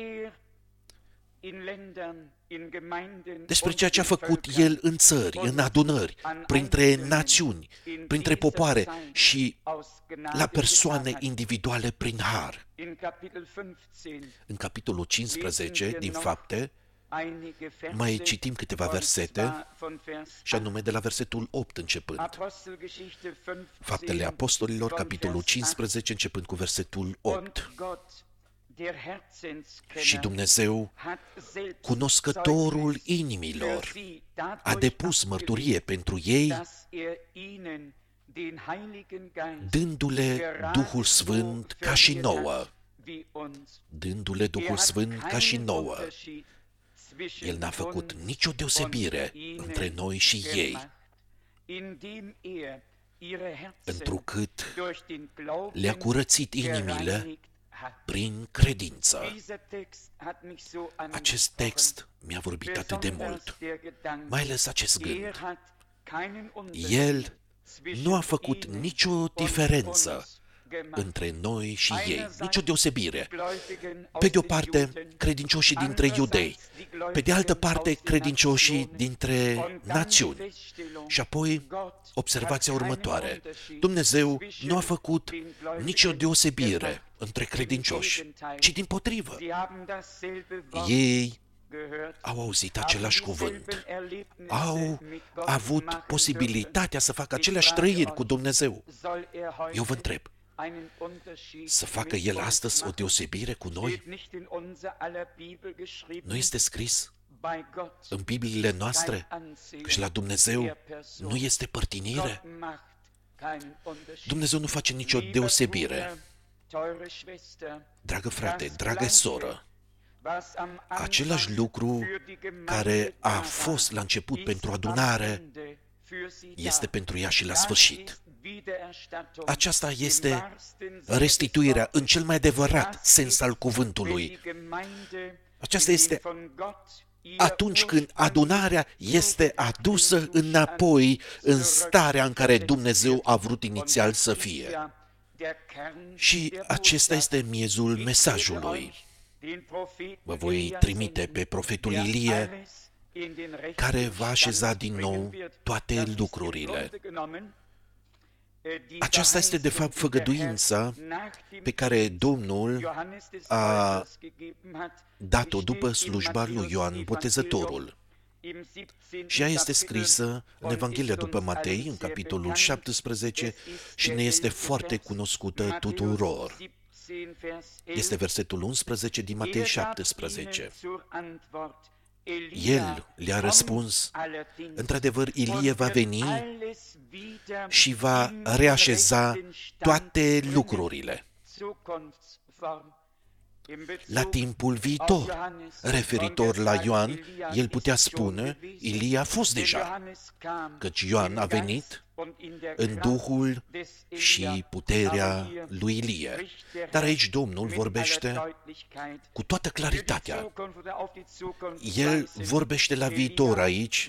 Speaker 1: despre ceea ce a făcut El în țări, în adunări, printre națiuni, printre popoare și la persoane individuale prin har. În capitolul 15 din Fapte, mai citim câteva versete, și anume de la versetul 8 începând. Faptele Apostolilor, capitolul 15, începând cu versetul 8. Și Dumnezeu, cunoscătorul inimilor, a depus mărturie pentru ei, dându-le Duhul Sfânt ca și nouă. Dându-le Duhul Sfânt ca și nouă. El n-a făcut nicio deosebire între noi și ei, întrucât le-a curățit inimile prin credință. Acest text mi-a vorbit atât de mult, mai ales acest gând. El nu a făcut nicio diferență între noi și ei, nicio deosebire. Pe de o parte, credincioșii dintre iudei, pe de altă parte, credincioșii dintre națiuni. Și apoi, observația următoare. Dumnezeu nu a făcut nicio deosebire între credincioși, ci dimpotrivă. Ei au auzit același cuvânt, au avut posibilitatea să facă aceleași trăiri cu Dumnezeu. Eu vă întreb, să facă El astăzi o deosebire cu noi? Nu este scris în Bibliile noastre că și la Dumnezeu nu este părtinire? Dumnezeu nu face nicio deosebire. Dragă frate, dragă soră, același lucru care a fost la început pentru adunare este pentru ea și la sfârșit. Aceasta este restituirea în cel mai adevărat sens al cuvântului. Aceasta este atunci când adunarea este adusă înapoi în starea în care Dumnezeu a vrut inițial să fie. Și acesta este miezul mesajului. Vă voi trimite pe profetul Ilie, care va așeza din nou toate lucrurile. Aceasta este de fapt făgăduința pe care Domnul a dat-o după slujba lui Ioan Botezătorul. Și ea este scrisă în Evanghelia după Matei, în capitolul 17, și ne este foarte cunoscută tuturor. Este versetul 11 din Matei 17. El le-a răspuns, într-adevăr, Ilie va veni și va reașeza toate lucrurile la timpul viitor. Referitor la Ioan, el putea spune, Ilie a fost deja, căci Ioan a venit în Duhul și puterea lui Ilie. Dar aici Domnul vorbește cu toată claritatea. El vorbește la viitor aici,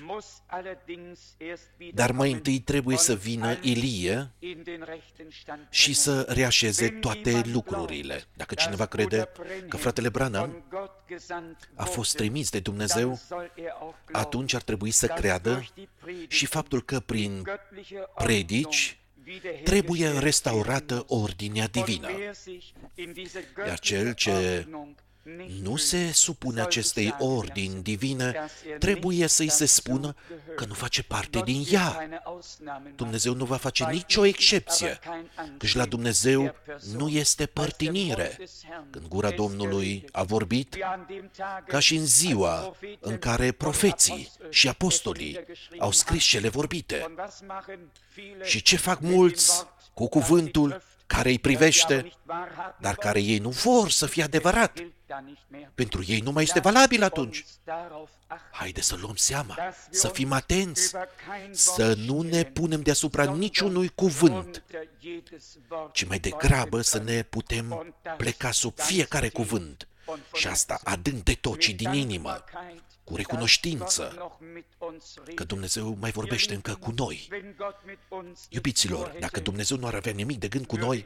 Speaker 1: dar mai întâi trebuie să vină Ilie și să reașeze toate lucrurile. Dacă cineva crede că fratele Branham a fost trimis de Dumnezeu, atunci ar trebui să creadă și faptul că prin predici trebuie restaurată ordinea divină. Iar cel ce nu se supune acestei ordini divine, trebuie să-i se spună că nu face parte din ea. Dumnezeu nu va face nicio excepție, căci la Dumnezeu nu este părtinire. Când gura Domnului a vorbit, ca și în ziua în care profeții și apostolii au scris cele vorbite. Și ce fac mulți cu cuvântul? care îi privește, dar care ei nu vor să fie adevărat. Pentru ei nu mai este valabil atunci. Haideți să luăm seama, să fim atenți, să nu ne punem deasupra niciunui cuvânt, ci mai degrabă să ne putem pleca sub fiecare cuvânt. Și asta adânc de tot și din inimă, cu recunoștință că Dumnezeu mai vorbește încă cu noi. Iubiților, dacă Dumnezeu nu ar avea nimic de gând cu noi,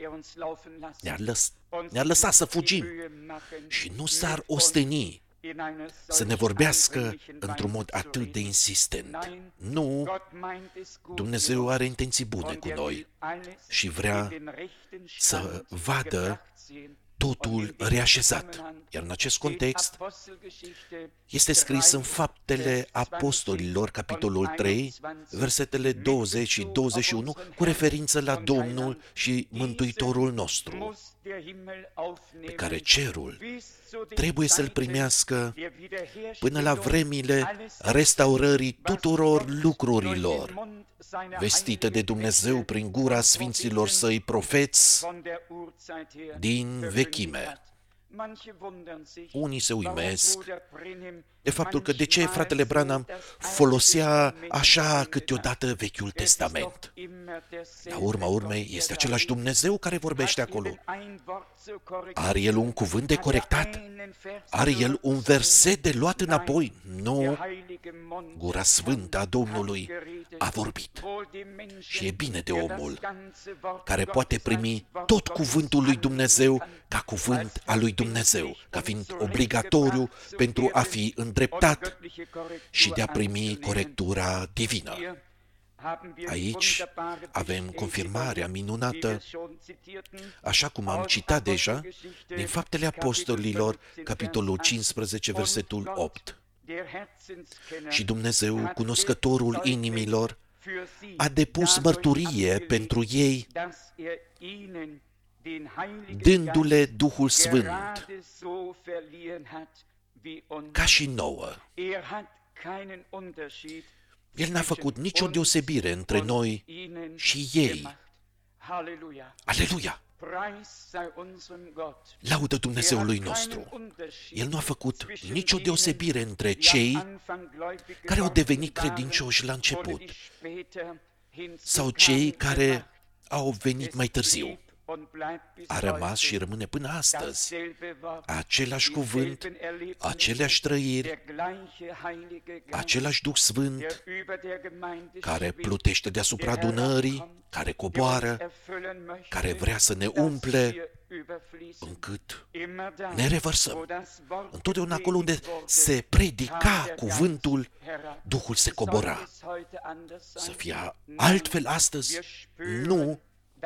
Speaker 1: ne-ar lăsa să fugim și nu s-ar osteni să ne vorbească într-un mod atât de insistent. Nu, Dumnezeu are intenții bune cu noi și vrea să vadă totul reașezat. Iar în acest context este scris în Faptele Apostolilor, capitolul 3, versetele 20 și 21, cu referință la Domnul și Mântuitorul nostru, pe care cerul trebuie să-l primească până la vremile restaurării tuturor lucrurilor, vestite de Dumnezeu prin gura sfinților săi profeți din vechime. Unii se uimesc de faptul că de ce fratele Branham folosea așa câteodată Vechiul Testament. La urma urmei, este același Dumnezeu care vorbește acolo. Are el un cuvânt de corectat? Are el un verset de luat înapoi? Nu. Gura sfântă a Domnului a vorbit. Și e bine de omul care poate primi tot cuvântul lui Dumnezeu ca cuvânt al lui Dumnezeu, ca fiind obligatoriu pentru a fi îndreptat și de a primi corectura divină. Aici avem confirmarea minunată, așa cum am citat deja, din Faptele Apostolilor, capitolul 15, versetul 8. Și Dumnezeu, cunoscătorul inimilor, a depus mărturie pentru ei, dându-le Duhul Sfânt, ca și nouă. El n-a făcut nicio deosebire între noi și ei. Aleluia! Laudă Dumnezeului nostru! El nu a făcut nicio deosebire între cei care au devenit credincioși la început sau cei care au venit mai târziu. A rămas și rămâne până astăzi același cuvânt, aceleași trăiri, același Duh Sfânt care plutește deasupra adunării, care coboară, care vrea să ne umple încât ne revărsăm. Întotdeauna acolo unde se predica cuvântul, Duhul se cobora. Să fie altfel astăzi? Nu.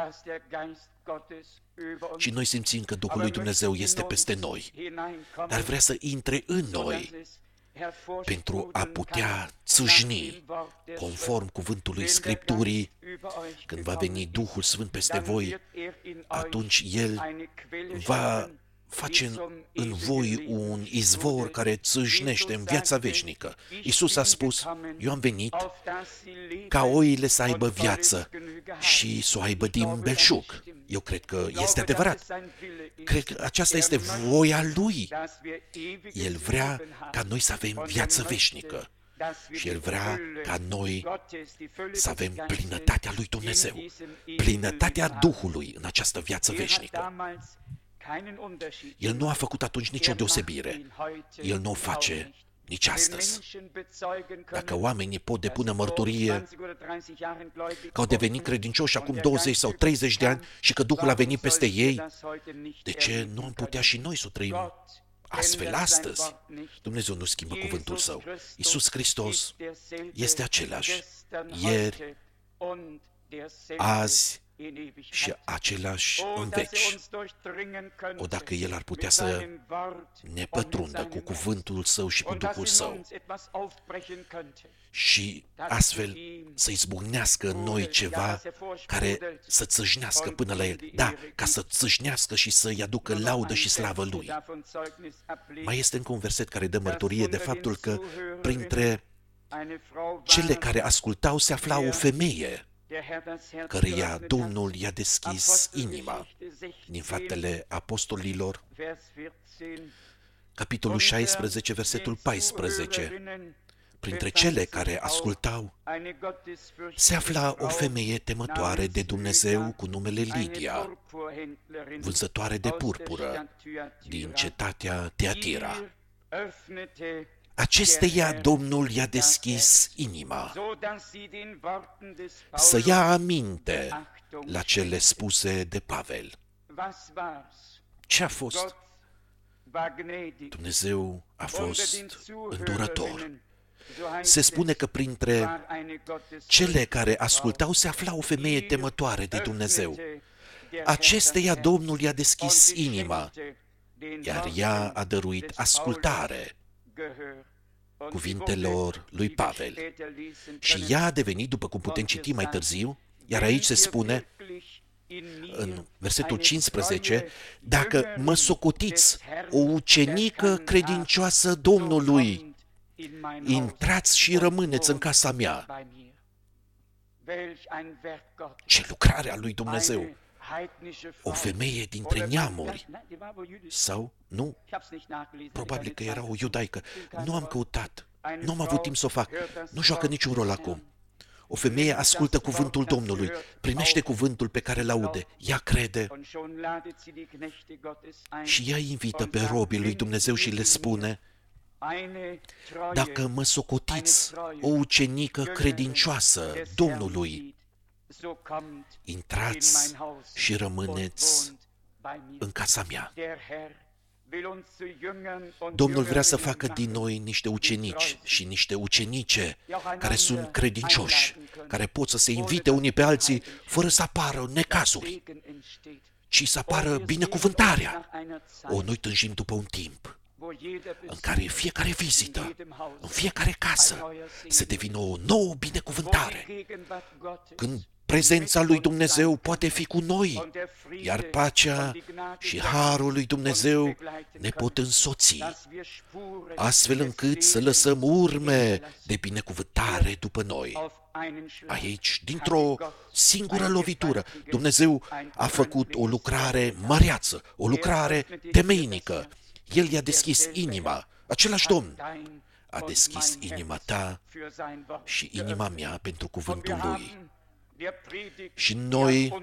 Speaker 1: Și noi simțim că Duhul lui Dumnezeu este peste noi, dar vrea să intre în noi pentru a putea țâșni, conform cuvântului Scripturii. Când va veni Duhul Sfânt peste voi, atunci El va face în voi un izvor care țâșnește în viața veșnică. Iisus a spus, eu am venit ca oile să aibă viață și să o aibă din belșug. Eu cred că este adevărat. Cred că aceasta este voia Lui. El vrea ca noi să avem viață veșnică. Și El vrea ca noi să avem plinătatea lui Dumnezeu, plinătatea Duhului în această viață veșnică. El nu a făcut atunci nicio deosebire. El nu o face nici astăzi. Dacă oamenii pot depune mărturie că au devenit credincioși acum 20 sau 30 de ani și că Duhul a venit peste ei, de ce nu am putea și noi să o trăim astfel astăzi? Dumnezeu nu schimbă cuvântul Său. Iisus Hristos este același ieri, azi și același în veci. O, dacă El ar putea să ne pătrundă cu cuvântul Său și cu Duhul Său și astfel să izbucnească în noi ceva care să țâșnească până la El. Da, ca să țâșnească și să-i aducă laudă și slavă Lui. Mai este încă un verset care dă mărturie de faptul că printre cele care ascultau se afla o femeie căreia Domnul i-a deschis inima. Din Faptele Apostolilor, capitolul 16, versetul 14. Printre cele care ascultau se afla o femeie temătoare de Dumnezeu cu numele Lidia, vânzătoare de purpură din cetatea Tiatira. Acesteia Domnul i-a deschis inima să ia aminte la cele spuse de Pavel. Ce a fost? Dumnezeu a fost îndurător. Se spune că printre cele care ascultau se afla o femeie temătoare de Dumnezeu. Acesteia Domnul i-a deschis inima, iar ea a dăruit ascultare cuvintelor lui Pavel. Și ea a devenit, după cum putem citi mai târziu, iar aici se spune, în versetul 15, dacă mă socotiți o ucenică credincioasă Domnului, intrați și rămâneți în casa mea. Ce lucrare a lui Dumnezeu! O femeie dintre neamuri, sau nu? Probabil că era o iudaică. Nu am căutat, nu am avut timp să o fac. Nu joacă niciun rol acum. O femeie ascultă cuvântul Domnului, primește cuvântul pe care îl aude, ea crede și ea invită pe robii lui Dumnezeu și le spune, dacă mă socotiți o ucenică credincioasă Domnului, intrați și rămâneți în casa mea. Domnul vrea să facă din noi niște ucenici și niște ucenice care sunt credincioși, care pot să se invite unii pe alții fără să apară necazuri, ci să apară binecuvântarea. Noi tânjim după un timp în care fiecare vizită, în fiecare casă, să devină o nouă binecuvântare, când prezența lui Dumnezeu poate fi cu noi, iar pacea și harul lui Dumnezeu ne pot însoți, astfel încât să lăsăm urme de binecuvântare după noi. Aici, dintr-o singură lovitură, Dumnezeu a făcut o lucrare măreață, o lucrare temeinică. El i-a deschis inima, același Domn a deschis inima ta și inima mea pentru cuvântul Lui. Și noi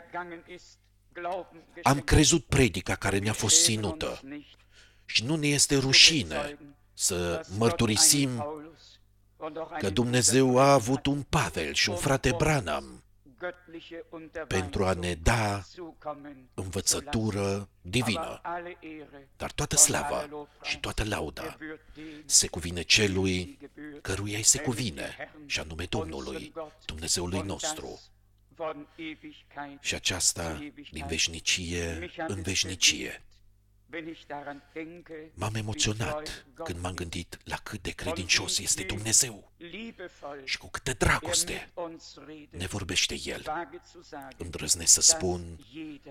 Speaker 1: am crezut predica care ne-a fost ținută și nu ne este rușine să mărturisim că Dumnezeu a avut un Pavel și un frate Branham pentru a ne da învățătură divină. Dar toată slava și toată lauda se cuvine celui căruia îi se cuvine, și anume Domnului, Dumnezeului nostru. Și aceasta din veșnicie în veșnicie. M-am emoționat când m-am gândit la cât de credincios este Dumnezeu și cu câtă dragoste ne vorbește El. Îndrăznesc să spun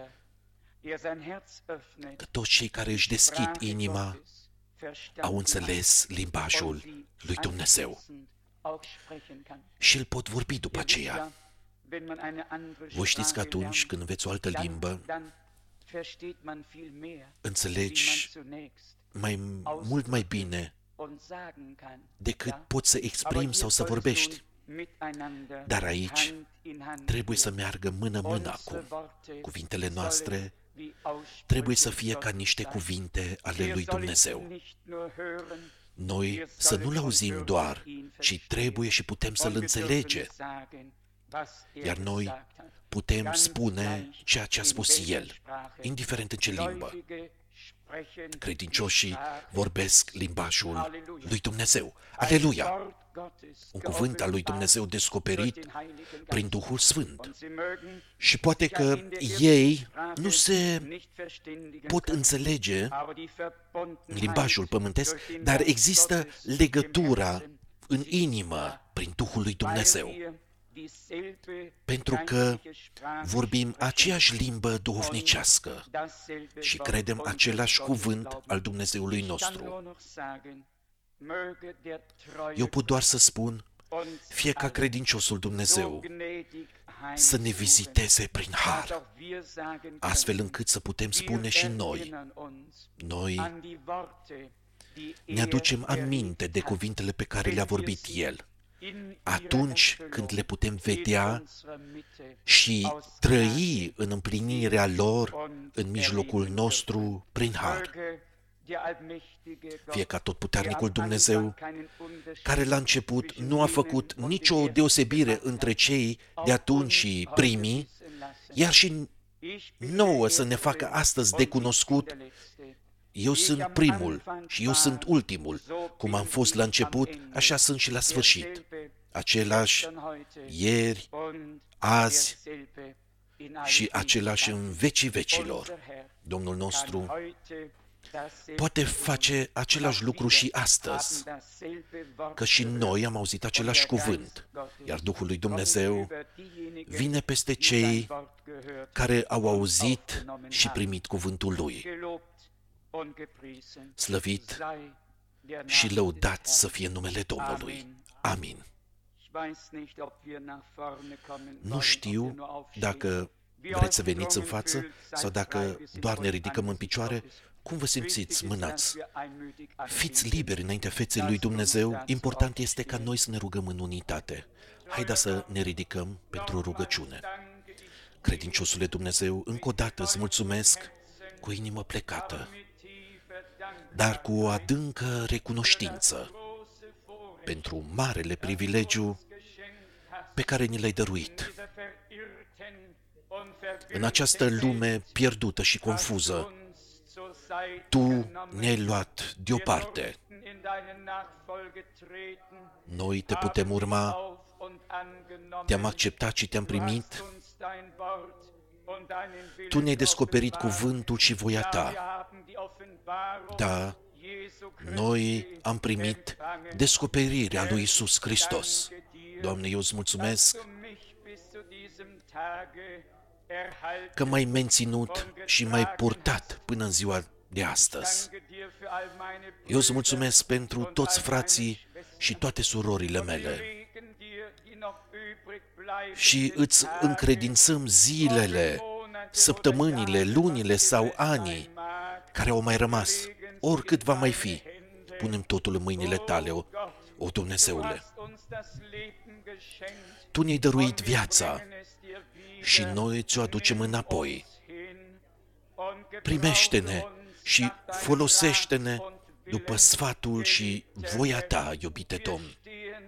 Speaker 1: că toți cei care își deschid inima au înțeles limbajul lui Dumnezeu și îl pot vorbi după aceea. Voi știți că atunci când înveți o altă limbă, înțelegi mult mai bine decât poți să exprimi sau să vorbești. Dar aici trebuie să meargă mână-mână acum. Cuvintele noastre trebuie să fie ca niște cuvinte ale lui Dumnezeu. Noi să nu-L auzim doar, ci trebuie și putem să-L înțelegem. Iar noi putem spune ceea ce a spus El, indiferent în ce limbă. Credincioșii vorbesc limbajul lui Dumnezeu. Aleluia! Un cuvânt al lui Dumnezeu descoperit prin Duhul Sfânt. Și poate că ei nu se pot înțelege limbajul pământesc, dar există legătura în inimă prin Duhul lui Dumnezeu. Pentru că vorbim aceeași limbă duhovnicească și credem același cuvânt al Dumnezeului nostru. Eu pot doar să spun, fie ca credinciosul Dumnezeu să ne viziteze prin har, astfel încât să putem spune și noi ne aducem aminte de cuvintele pe care le-a vorbit El, atunci când le putem vedea și trăi în împlinirea lor în mijlocul nostru prin har. Fie ca Totputernicul Dumnezeu, care la început nu a făcut nicio deosebire între cei de atunci și primii, iar și nouă să ne facă astăzi de cunoscut: eu sunt primul și eu sunt ultimul. Cum am fost la început, așa sunt și la sfârșit. Același ieri, azi și același în vecii vecilor. Domnul nostru poate face același lucru și astăzi, că și noi am auzit același cuvânt, iar Duhul lui Dumnezeu vine peste cei care au auzit și primit cuvântul Lui. Slăvit și lăudat să fie numele Domnului. Amin. Nu știu dacă vreți să veniți în față sau dacă doar ne ridicăm în picioare. Cum vă simțiți, mânați? Fiți liberi înaintea feței lui Dumnezeu. Important este ca noi să ne rugăm în unitate. Haideți să ne ridicăm pentru rugăciune. Credinciosule Dumnezeu, încă o dată îți mulțumesc cu inimă plecată, dar cu o adâncă recunoștință pentru marele privilegiu pe care ni l-ai dăruit. În această lume pierdută și confuză, Tu ne-ai luat deoparte. Noi te putem urma, te-am acceptat și te-am primit. Tu ne-ai descoperit cuvântul și voia Ta. Da, noi am primit descoperirea lui Iisus Hristos. Doamne, eu îți mulțumesc că m-ai menținut și m-ai purtat până în ziua de astăzi. Eu îți mulțumesc pentru toți frații și toate surorile mele și îți încredințăm zilele, săptămânile, lunile sau anii care au mai rămas, oricât va mai fi. Punem totul în mâinile Tale, o Dumnezeule. Tu ne-ai dăruit viața și noi ți-o aducem înapoi. Primește-ne și folosește-ne după sfatul și voia Ta, iubite Domn.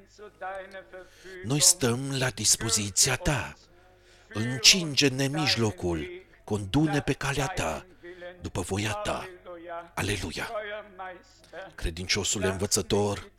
Speaker 1: Noi stăm la dispoziția Ta. Încinge-ne mijlocul, condu-ne pe calea Ta, după voia Ta. Aleluia! Credinciosule învățător,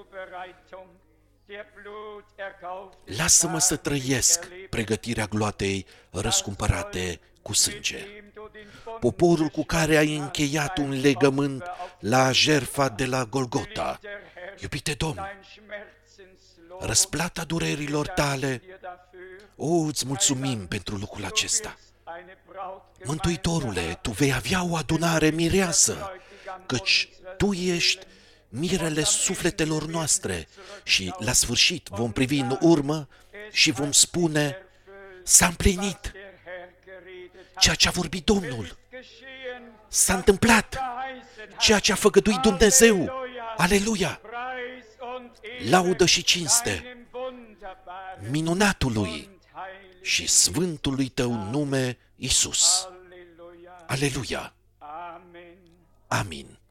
Speaker 1: lasă-mă să trăiesc pregătirea gloatei răscumpărate cu sânge. Poporul cu care ai încheiat un legământ la jertfa de la Golgota. Iubite Domn, răsplata durerilor Tale, îți mulțumim pentru lucrul acesta. Mântuitorule, Tu vei avea o adunare mireasă, căci Tu ești mirele sufletelor noastre și la sfârșit vom privi în urmă și vom spune: s-a împlinit ceea ce a vorbit Domnul. S-a întâmplat ceea ce a făgăduit Dumnezeu. Aleluia! Laudă și cinste minunatului și sfântului Tău nume, Iisus. Aleluia! Amin.